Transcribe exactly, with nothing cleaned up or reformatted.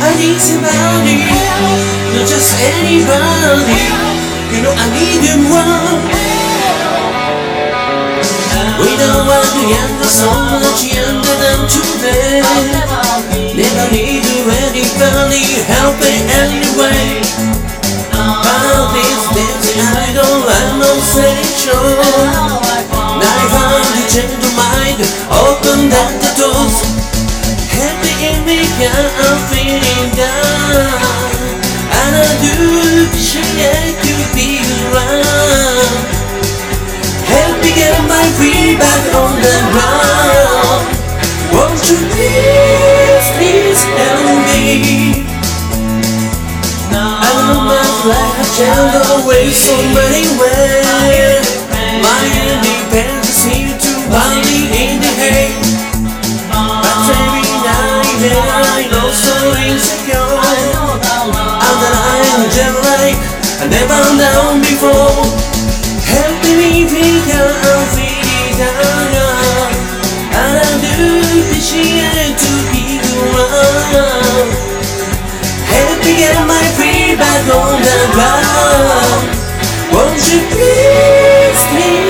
I need somebody, not just anybody. You know I need you more. We don't want to younger, so much younger than today. Never need you anybody, help me anyway. About these days I don't have no sensation. Now I found to change your mind, open that the doors. Happy in me, I'm feeling down, and I do appreciate you being around. Help me get my feet back on the ground. Won't you please, please help me? I know my life has changed away so many ways. My independence seems to body in the hay. But every night and I know so insecure. I'm the line just like I never known before. Help me figure out feeling down, and I do appreciate to be around. Help me get my feet back on the ground. Won't you please, please